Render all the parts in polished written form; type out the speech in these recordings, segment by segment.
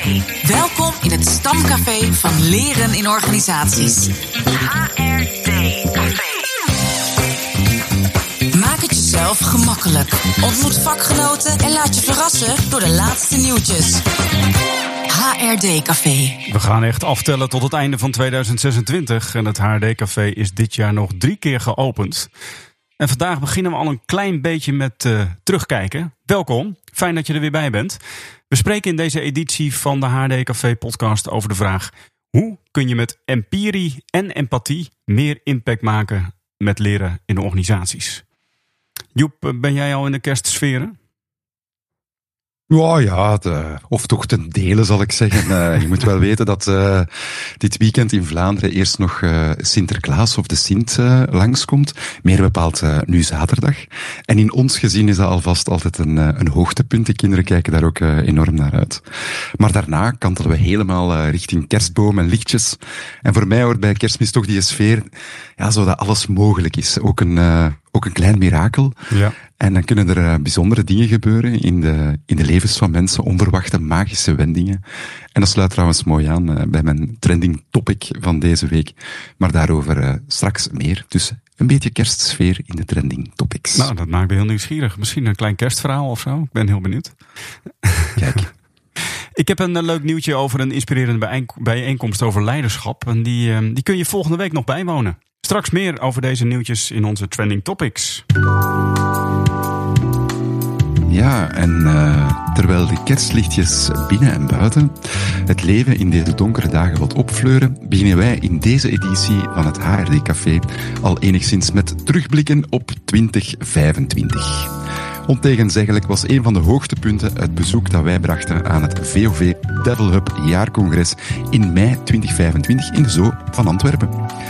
Welkom in het Stamcafé van Leren in Organisaties. HRD Café. Maak het jezelf gemakkelijk. Ontmoet vakgenoten en laat je verrassen door de laatste nieuwtjes. HRD Café. We gaan echt aftellen tot het einde van 2026. En het HRD Café is dit jaar nog 3 keer geopend. En vandaag beginnen we al een klein beetje met terugkijken. Welkom, fijn dat je er weer bij bent. We spreken in deze editie van de HRD Café podcast over de vraag: hoe kun je met empirie en empathie meer impact maken met leren in organisaties? Joep, ben jij al in de kerstsferen? Ja, of toch ten dele zal ik zeggen. Je moet wel weten dat dit weekend in Vlaanderen eerst nog Sinterklaas of de Sint langskomt. Meer bepaald nu zaterdag. En in ons gezin is dat alvast altijd een hoogtepunt. De kinderen kijken daar ook enorm naar uit. Maar daarna kantelen we helemaal richting kerstboom en lichtjes. En voor mij hoort bij Kerstmis toch die sfeer, ja, zodat alles mogelijk is. Ook een klein mirakel. Ja. En dan kunnen er bijzondere dingen gebeuren in de levens van mensen, onverwachte magische wendingen. En dat sluit trouwens mooi aan bij mijn trending topic van deze week. Maar daarover straks meer. Dus een beetje kerstsfeer in de trending topics. Nou, dat maakt me heel nieuwsgierig. Misschien een klein kerstverhaal of zo. Ik ben heel benieuwd. Kijk. Ik heb een leuk nieuwtje over een inspirerende bijeenkomst over leiderschap. En die kun je volgende week nog bijwonen. Straks meer over deze nieuwtjes in onze Trending Topics. Ja, en terwijl de kerstlichtjes binnen en buiten het leven in deze donkere dagen wat opfleuren, beginnen wij in deze editie van het HRD Café al enigszins met terugblikken op 2025. Ontegenzeggelijk was een van de hoogtepunten het bezoek dat wij brachten aan het VOV Devil Hub jaarcongres in mei 2025 in de Zoo van Antwerpen.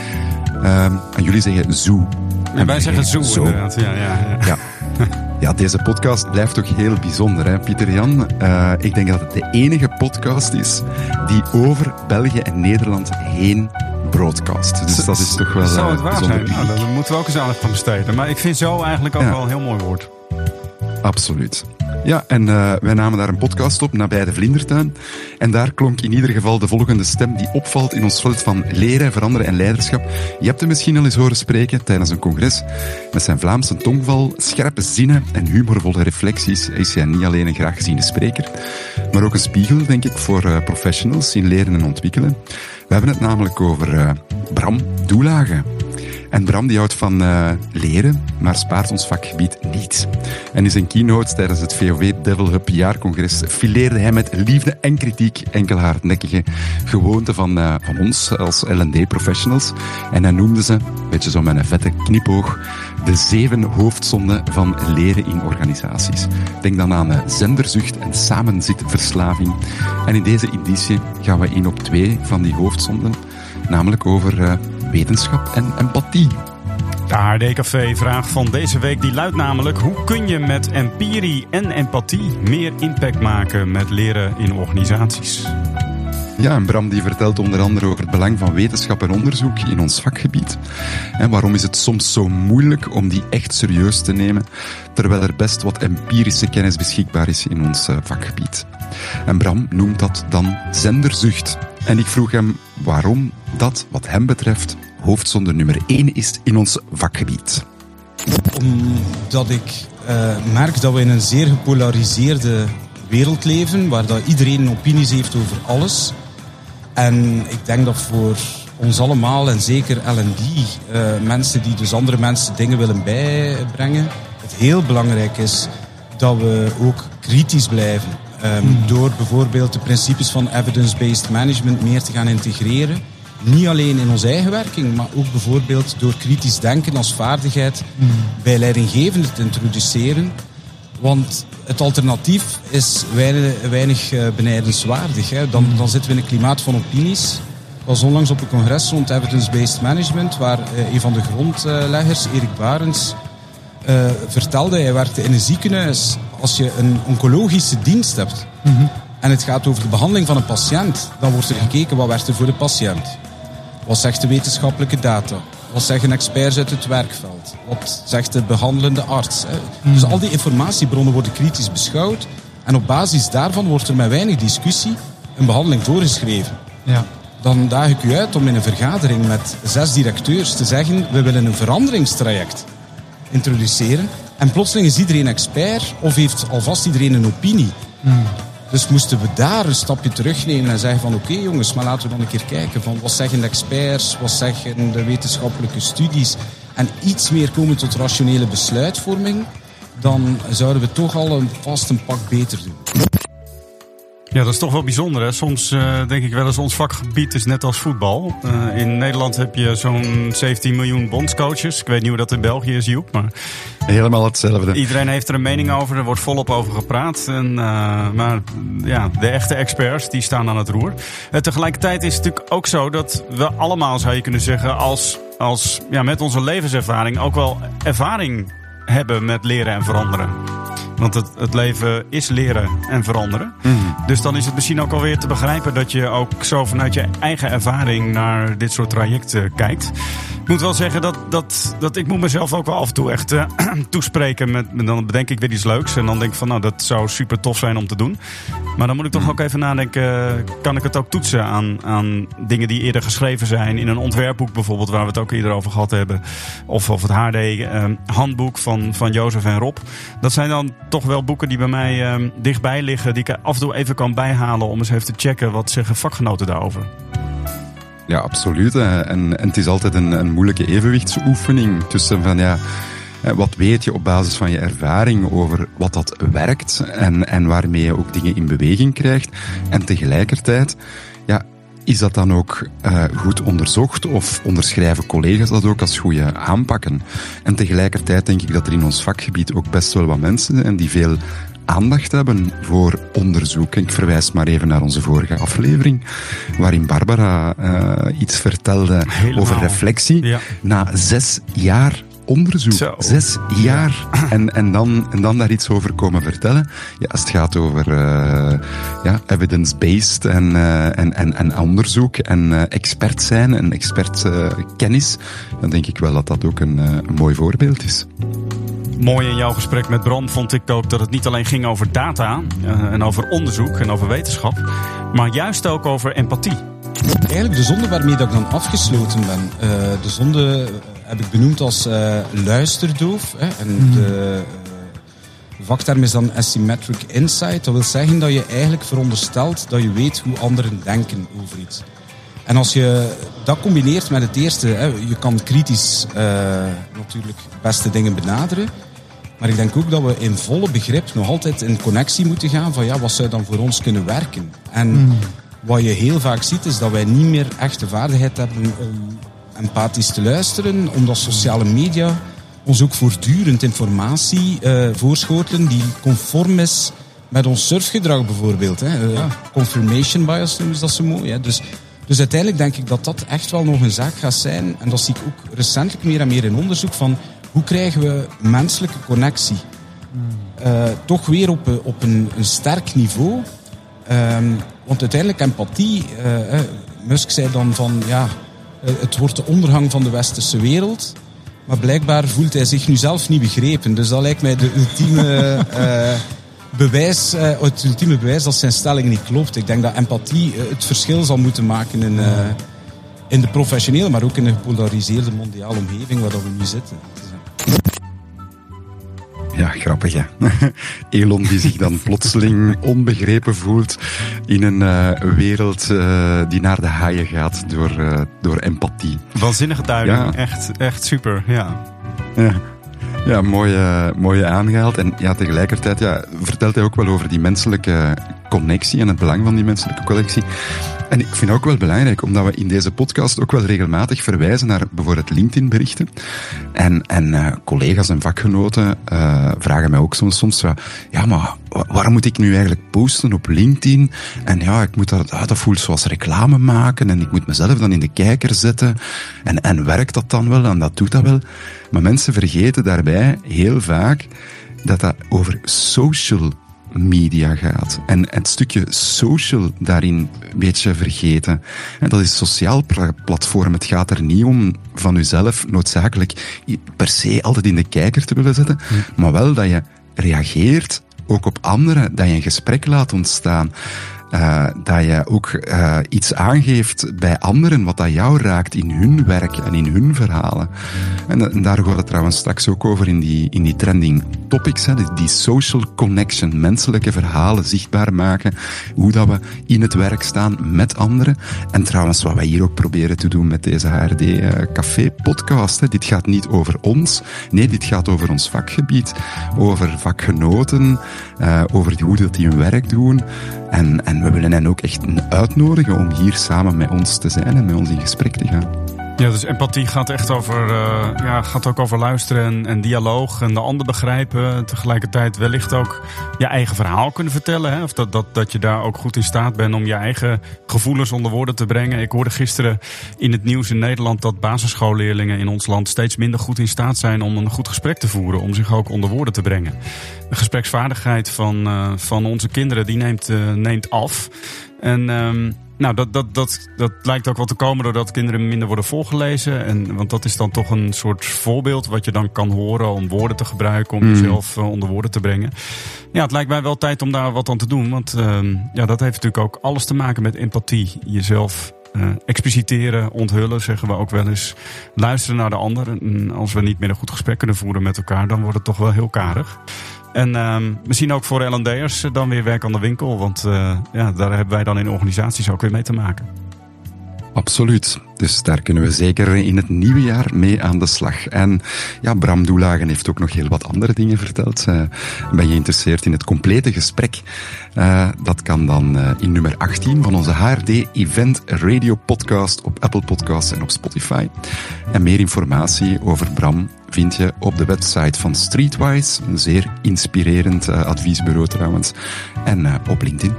En jullie zeggen zoo. En wij zeggen zoo. Inderdaad. Ja. Ja, deze podcast blijft toch heel bijzonder, hè, Pieter-Jan? Ik denk dat het de enige podcast is die over België en Nederland heen broadcast. Dus dat is toch wel zou het waar bijzonder. zijn? Nou, daar moeten we ook eens aandacht aan besteden. Maar ik vind zo eigenlijk ook wel een heel mooi woord. Absoluut. Ja, en wij namen daar een podcast op, nabij de Vlindertuin. En daar klonk in ieder geval de volgende stem die opvalt in ons veld van leren, veranderen en leiderschap. Je hebt hem misschien al eens horen spreken tijdens een congres. Met zijn Vlaamse tongval, scherpe zinnen en humorvolle reflecties is hij niet alleen een graag geziene spreker, maar ook een spiegel, denk ik, voor professionals in leren en ontwikkelen. We hebben het namelijk over Bram Doelage. En Bram die houdt van leren, maar spaart ons vakgebied niet. En in zijn keynote tijdens het VOV Devil Hub jaarcongres fileerde hij met liefde en kritiek enkele hardnekkige gewoonten van ons als L&D-professionals. En hij noemde ze, een beetje zo met een vette knipoog, de 7 hoofdzonden van leren in organisaties. Denk dan aan zenderzucht en samenzitverslaving. En in deze editie gaan we in op 2 van die hoofdzonden, namelijk over wetenschap en empathie. De HRD Café vraag van deze week die luidt namelijk: hoe kun je met empirie en empathie meer impact maken met leren in organisaties? Ja, en Bram die vertelt onder andere over het belang van wetenschap en onderzoek in ons vakgebied. En waarom is het soms zo moeilijk om die echt serieus te nemen, terwijl er best wat empirische kennis beschikbaar is in ons vakgebied. En Bram noemt dat dan zenderzucht. En ik vroeg hem waarom dat, wat hem betreft, hoofdzonde nummer 1 is in ons vakgebied. Omdat ik merk dat we in een zeer gepolariseerde wereld leven, waar dat iedereen opinies heeft over alles. En ik denk dat voor ons allemaal, en zeker L&D, mensen die dus andere mensen dingen willen bijbrengen, het heel belangrijk is dat we ook kritisch blijven. Door bijvoorbeeld de principes van evidence-based management meer te gaan integreren. Niet alleen in onze eigen werking, maar ook bijvoorbeeld door kritisch denken als vaardigheid bij leidinggevenden te introduceren. Want het alternatief is weinig benijdenswaardig. Hè. Dan zitten we in een klimaat van opinies. Ik was onlangs op een congres rond evidence-based management, waar een van de grondleggers, Erik Barends, vertelde, hij werkte in een ziekenhuis. Als je een oncologische dienst hebt en het gaat over de behandeling van een patiënt, dan wordt er gekeken wat werkt er voor de patiënt. Wat zegt de wetenschappelijke data? Wat zeggen experts uit het werkveld? Wat zegt de behandelende arts? Dus al die informatiebronnen worden kritisch beschouwd. En op basis daarvan wordt er met weinig discussie een behandeling voorgeschreven. Ja. Dan daag ik u uit om in een vergadering met 6 directeurs te zeggen, we willen een veranderingstraject introduceren. En plotseling is iedereen expert of heeft alvast iedereen een opinie. Dus moesten we daar een stapje terugnemen en zeggen van oké, jongens, maar laten we dan een keer kijken van wat zeggen de experts, wat zeggen de wetenschappelijke studies en iets meer komen tot rationele besluitvorming, dan zouden we toch al vast een pak beter doen. Ja, dat is toch wel bijzonder. Hè? Soms denk ik wel eens, ons vakgebied is net als voetbal. In Nederland heb je zo'n 17 miljoen bondscoaches. Ik weet niet hoe dat in België is, Joep. Maar Helemaal hetzelfde. iedereen heeft er een mening over. Er wordt volop over gepraat. Maar ja, de echte experts die staan aan het roer. Tegelijkertijd is het natuurlijk ook zo dat we allemaal, zou je kunnen zeggen, als met onze levenservaring ook wel ervaring hebben met leren en veranderen. Want het leven is leren en veranderen. Dus dan is het misschien ook alweer te begrijpen dat je ook zo vanuit je eigen ervaring naar dit soort trajecten kijkt. Ik moet wel zeggen dat ik moet mezelf ook wel af en toe echt toespreken. Dan bedenk ik weer iets leuks. En dan denk ik van dat zou super tof zijn om te doen. Maar dan moet ik toch ook even nadenken. Kan ik het ook toetsen aan dingen die eerder geschreven zijn. In een ontwerpboek bijvoorbeeld, waar we het ook eerder over gehad hebben. Of het HD-handboek van Jozef en Rob. Dat zijn dan toch wel boeken die bij mij dichtbij liggen. Die ik af en toe even kan bijhalen om eens even te checken. Wat zeggen vakgenoten daarover? Ja, absoluut. En het is altijd een moeilijke evenwichtsoefening tussen van wat weet je op basis van je ervaring over wat dat werkt en waarmee je ook dingen in beweging krijgt. En tegelijkertijd, is dat dan ook goed onderzocht of onderschrijven collega's dat ook als goede aanpakken? En tegelijkertijd denk ik dat er in ons vakgebied ook best wel wat mensen zijn die veel aandacht hebben voor onderzoek. Ik verwijs maar even naar onze vorige aflevering, waarin Barbara iets vertelde over reflectie. Na 6 jaar onderzoek. Zo. 6 jaar. En dan daar iets over komen vertellen. Ja, als het gaat over evidence-based en onderzoek en expert zijn en expertkennis, dan denk ik wel dat dat ook een mooi voorbeeld is. Mooi in jouw gesprek met Bram vond ik ook dat het niet alleen ging over data en over onderzoek en over wetenschap, maar juist ook over empathie. Eigenlijk de zonde waarmee dat ik dan afgesloten ben. De zonde heb ik benoemd als luisterdoof. En de vakterm is dan asymmetric insight. Dat wil zeggen dat je eigenlijk veronderstelt dat je weet hoe anderen denken over iets. En als je dat combineert met het eerste, je kan kritisch natuurlijk beste dingen benaderen. Maar ik denk ook dat we in volle begrip nog altijd in connectie moeten gaan van wat zou dan voor ons kunnen werken. En wat je heel vaak ziet is dat wij niet meer echt de vaardigheid hebben om empathisch te luisteren, omdat sociale media ons ook voortdurend informatie voorschotelen die conform is met ons surfgedrag bijvoorbeeld. Confirmation bias noemen ze dat zo mooi. Dus uiteindelijk denk ik dat dat echt wel nog een zaak gaat zijn. En dat zie ik ook recentelijk meer en meer in onderzoek van hoe krijgen we menselijke connectie. Toch weer op een sterk niveau. Want uiteindelijk empathie, Musk zei dan van het wordt de ondergang van de westerse wereld. Maar blijkbaar voelt hij zich nu zelf niet begrepen. Dus dat lijkt mij de ultieme het ultieme bewijs dat zijn stelling niet klopt. Ik denk dat empathie het verschil zal moeten maken in de professionele, maar ook in een gepolariseerde mondiale omgeving waar we nu zitten. Ja, grappig hè. Elon die zich dan plotseling onbegrepen voelt in een wereld die naar de haaien gaat door empathie. Waanzinnige duiding, echt super, ja. Ja, mooi aangehaald. En tegelijkertijd vertelt hij ook wel over die menselijke connectie en het belang van die menselijke connectie. En ik vind het ook wel belangrijk, omdat we in deze podcast ook wel regelmatig verwijzen naar bijvoorbeeld LinkedIn-berichten. En collega's en vakgenoten vragen mij ook soms maar waarom moet ik nu eigenlijk posten op LinkedIn? En ik moet dat voelt zoals reclame maken en ik moet mezelf dan in de kijker zetten. En werkt dat dan wel? En dat doet dat wel. Maar mensen vergeten daarbij heel vaak dat over social media gaat. En het stukje social daarin een beetje vergeten. En dat is sociaal platform. Het gaat er niet om van jezelf noodzakelijk per se altijd in de kijker te willen zetten, maar wel dat je reageert ook op anderen, dat je een gesprek laat ontstaan. Dat je ook iets aangeeft bij anderen wat dat jou raakt in hun werk en in hun verhalen. En daar gaat het trouwens straks ook over in die trending topics. Hè, die social connection, menselijke verhalen zichtbaar maken. Hoe dat we in het werk staan met anderen. En trouwens, wat wij hier ook proberen te doen met deze HRD Café podcast. Dit gaat niet over ons. Nee, dit gaat over ons vakgebied. Over vakgenoten. Over hoe dat die hun werk doen. En we willen hen ook echt uitnodigen om hier samen met ons te zijn en met ons in gesprek te gaan. Ja, dus empathie gaat echt over, gaat ook over luisteren en dialoog en de ander begrijpen. Tegelijkertijd wellicht ook je eigen verhaal kunnen vertellen. Hè? Of dat je daar ook goed in staat bent om je eigen gevoelens onder woorden te brengen. Ik hoorde gisteren in het nieuws in Nederland dat basisschoolleerlingen in ons land steeds minder goed in staat zijn om een goed gesprek te voeren. Om zich ook onder woorden te brengen. De gespreksvaardigheid van onze kinderen die neemt af. En dat lijkt ook wel te komen doordat kinderen minder worden voorgelezen. Want dat is dan toch een soort voorbeeld wat je dan kan horen om woorden te gebruiken, om jezelf onder woorden te brengen. Ja, het lijkt mij wel tijd om daar wat aan te doen. Want dat heeft natuurlijk ook alles te maken met empathie. Jezelf expliciteren, onthullen, zeggen we ook wel eens. Luisteren naar de ander. En als we niet meer een goed gesprek kunnen voeren met elkaar, dan wordt het toch wel heel karig. En misschien ook voor L&D'ers dan weer werk aan de winkel. Want daar hebben wij dan in organisaties ook weer mee te maken. Absoluut. Dus daar kunnen we zeker in het nieuwe jaar mee aan de slag. En ja, Bram Doelagen heeft ook nog heel wat andere dingen verteld. Ben je geïnteresseerd in het complete gesprek? Dat kan dan in nummer 18 van onze HRD Event Radio Podcast op Apple Podcasts en op Spotify. En meer informatie over Bram vind je op de website van Streetwise. Een zeer inspirerend adviesbureau trouwens. En op LinkedIn.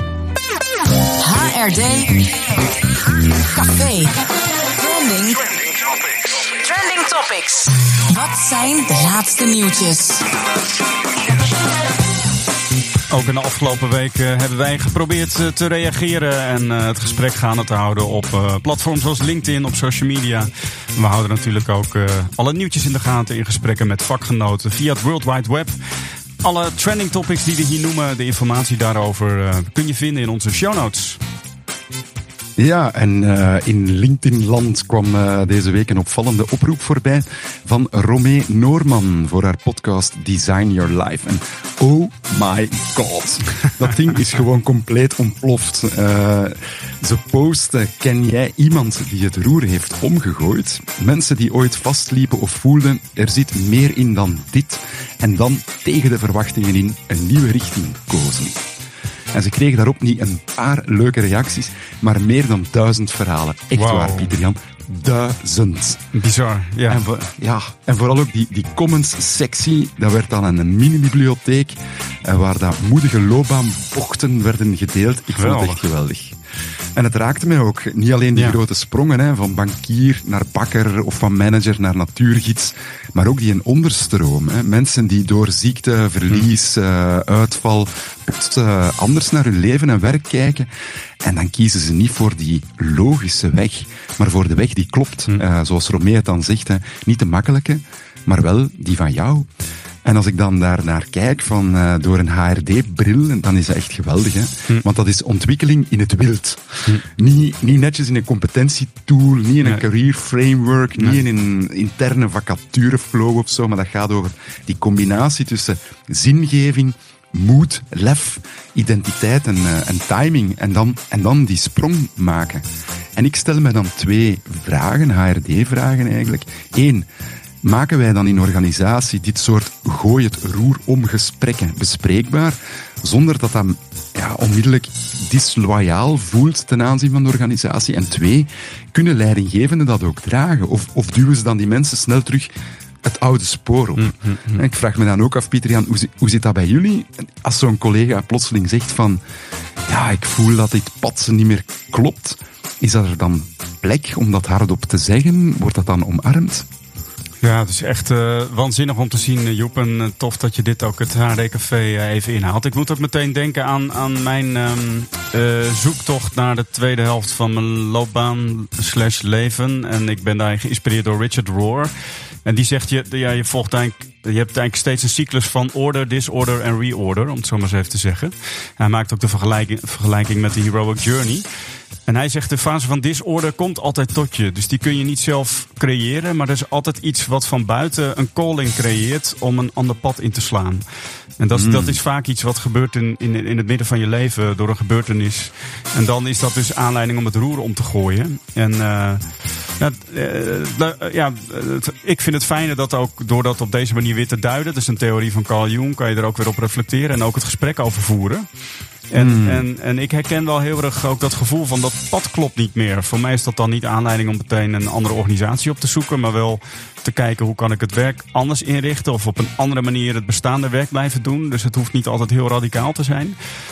HRD Café. Trending Topics. Wat zijn de laatste nieuwtjes? Ook in de afgelopen week hebben wij geprobeerd te reageren en het gesprek gaande te houden op platforms zoals LinkedIn, op social media. We houden natuurlijk ook alle nieuwtjes in de gaten in gesprekken met vakgenoten via het World Wide Web. Alle trending topics die we hier noemen, de informatie daarover kun je vinden in onze show notes. Ja, en in LinkedIn-land kwam deze week een opvallende oproep voorbij van Romee Noorman voor haar podcast Design Your Life. En oh my god, dat ding is gewoon compleet ontploft. Ze posten, ken jij iemand die het roer heeft omgegooid? Mensen die ooit vastliepen of voelden, er zit meer in dan dit. En dan tegen de verwachtingen in een nieuwe richting kozen. En ze kregen daarop niet een paar leuke reacties, maar meer dan 1000 verhalen. Echt waar, Pieter-Jan. 1000. Bizar, ja. En vooral ook die comments-sectie, dat werd dan een mini-bibliotheek waar dat moedige loopbaanbochten werden gedeeld. Ik vond het echt geweldig. En het raakte mij ook. Niet alleen die grote sprongen, van bankier naar bakker of van manager naar natuurgids, maar ook die een onderstroom. Mensen die door ziekte, verlies, uitval anders naar hun leven en werk kijken. En dan kiezen ze niet voor die logische weg, maar voor de weg die klopt. Zoals Romee het dan zegt, niet de makkelijke, maar wel die van jou. En als ik dan daar naar kijk door een HRD-bril, dan is dat echt geweldig. Hè? Want dat is ontwikkeling in het wild. Niet netjes in een competentietool, niet in een career framework, niet in een interne vacatureflow of zo, maar dat gaat over die combinatie tussen zingeving, moed, lef, identiteit en timing. En dan die sprong maken. En ik stel me dan 2 vragen, HRD-vragen eigenlijk. 1. Maken wij dan in organisatie dit soort gooi het roer om gesprekken bespreekbaar, zonder dat onmiddellijk disloyaal voelt ten aanzien van de organisatie? En 2, kunnen leidinggevenden dat ook dragen? Of duwen ze dan die mensen snel terug het oude spoor op? Ik vraag me dan ook af, Pieter-Jan, hoe zit dat bij jullie? Als zo'n collega plotseling zegt van, ik voel dat dit pad niet meer klopt, is dat er dan plek om dat hardop te zeggen? Wordt dat dan omarmd? Ja, het is echt waanzinnig om te zien, Joep. En tof dat je dit ook het HRD-café even inhaalt. Ik moet ook meteen denken aan mijn zoektocht naar de tweede helft van mijn loopbaan /leven. En ik ben daar geïnspireerd door Richard Rohr. En die zegt, je hebt eigenlijk steeds een cyclus van order, disorder en reorder, om het zo maar eens even te zeggen. Hij maakt ook de vergelijking met de Heroic Journey. En hij zegt, de fase van disorder komt altijd tot je. Dus die kun je niet zelf creëren, maar er is altijd iets wat van buiten een calling creëert om een ander pad in te slaan. En dat is vaak iets wat gebeurt in het midden van je leven door een gebeurtenis. En dan is dat dus aanleiding om het roer om te gooien. En ik vind het fijne dat ook door dat op deze manier weer te duiden, dat is een theorie van Carl Jung, kan je er ook weer op reflecteren en ook het gesprek over voeren. En ik herken wel heel erg ook dat gevoel van dat pad klopt niet meer. Voor mij is dat dan niet aanleiding om meteen een andere organisatie op te zoeken, maar wel te kijken hoe kan ik het werk anders inrichten of op een andere manier het bestaande werk blijven doen. Dus het hoeft niet altijd heel radicaal te zijn.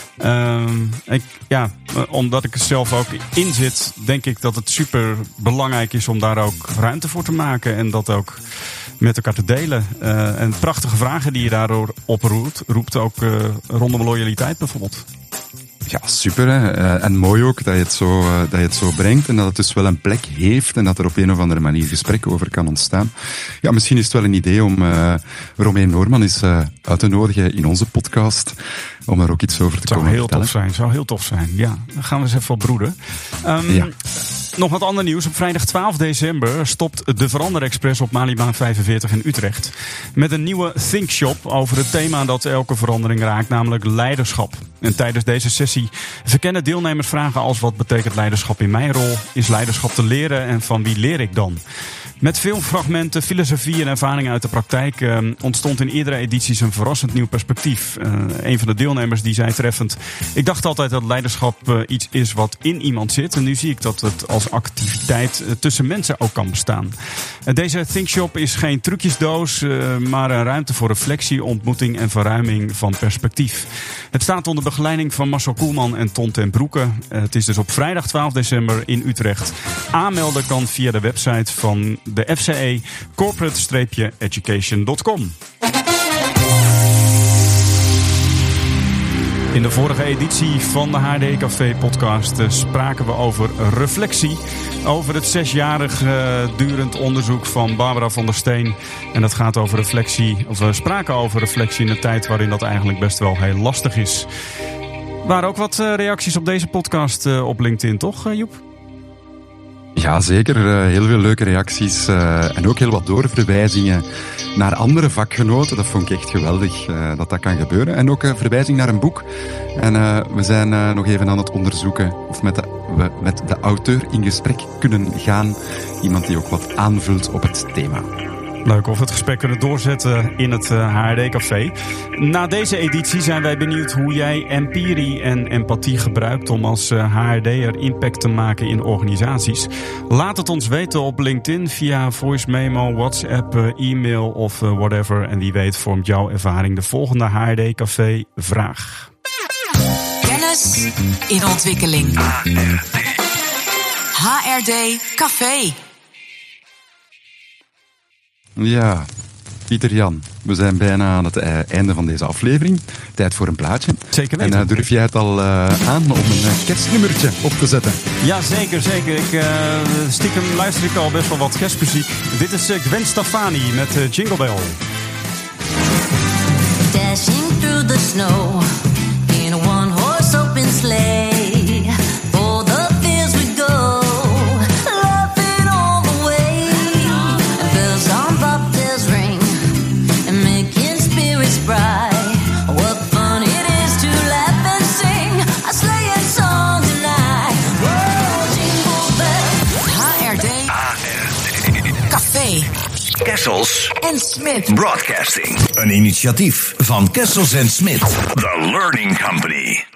Omdat ik er zelf ook in zit, denk ik dat het super belangrijk is om daar ook ruimte voor te maken en dat ook met elkaar te delen. En prachtige vragen die je daardoor oproept, ook rondom loyaliteit bijvoorbeeld. Ja, super. Hè? En mooi ook dat je het zo brengt en dat het dus wel een plek heeft en dat er op een of andere manier gesprek over kan ontstaan. Ja, misschien is het wel een idee om Romein Noorman eens uit te nodigen in onze podcast om daar ook iets over te komen vertellen. Zou heel tof zijn. Ja, dan gaan we eens even op broeden. Nog wat ander nieuws. Op vrijdag 12 december stopt de Verander Express op Malibaan 45 in Utrecht. Met een nieuwe Thinkshop over het thema dat elke verandering raakt, namelijk leiderschap. En tijdens deze sessie verkennen deelnemers vragen als: wat betekent leiderschap in mijn rol? Is leiderschap te leren en van wie leer ik dan? Met veel fragmenten, filosofie en ervaringen uit de praktijk ontstond in eerdere edities een verrassend nieuw perspectief. Een van de deelnemers die zei treffend: ik dacht altijd dat leiderschap iets is wat in iemand zit. En nu zie ik dat het als activiteit tussen mensen ook kan bestaan. Deze Thinkshop is geen trucjesdoos, maar een ruimte voor reflectie, ontmoeting en verruiming van perspectief. Het staat onder begeleiding van Marcel Koelman en Ton ten Broeke. Het is dus op vrijdag 12 december in Utrecht. Aanmelden kan via de website van de FCE, corporate-education.com. In de vorige editie van de HRD Café podcast spraken we over reflectie. Over het 6-jarig durend onderzoek van Barbara van der Steen. En dat gaat over reflectie, of we spraken over reflectie in een tijd waarin dat eigenlijk best wel heel lastig is. Er waren ook wat reacties op deze podcast op LinkedIn, toch Joep? Ja, zeker. Heel veel leuke reacties en ook heel wat doorverwijzingen naar andere vakgenoten. Dat vond ik echt geweldig dat kan gebeuren. En ook verwijzing naar een boek. En we zijn nog even aan het onderzoeken of we met de auteur in gesprek kunnen gaan. Iemand die ook wat aanvult op het thema. Leuk of we het gesprek kunnen doorzetten in het HRD-café. Na deze editie zijn wij benieuwd hoe jij empirie en empathie gebruikt om als HRD'er impact te maken in organisaties. Laat het ons weten op LinkedIn via voice memo, WhatsApp, e-mail of whatever. En wie weet vormt jouw ervaring de volgende HRD-café-vraag. Kennis in ontwikkeling. HRD Café. Ja, Pieter Jan, we zijn bijna aan het einde van deze aflevering. Tijd voor een plaatje. Zeker weten. En durf jij het al aan om een kerstnummertje op te zetten? Ja, zeker. Stiekem luister ik al best wel wat kerstmuziek. Dit is Gwen Stefani met Jingle Bell. Dashing through the snow in a one-horse open sleigh. For the fields we go. What fun it is to laugh and sing a sleighing song tonight. Whoa, jingle bells. HRD Café. Kessels en Smit Broadcasting. Een initiatief van Kessels en Smit. The Learning Company.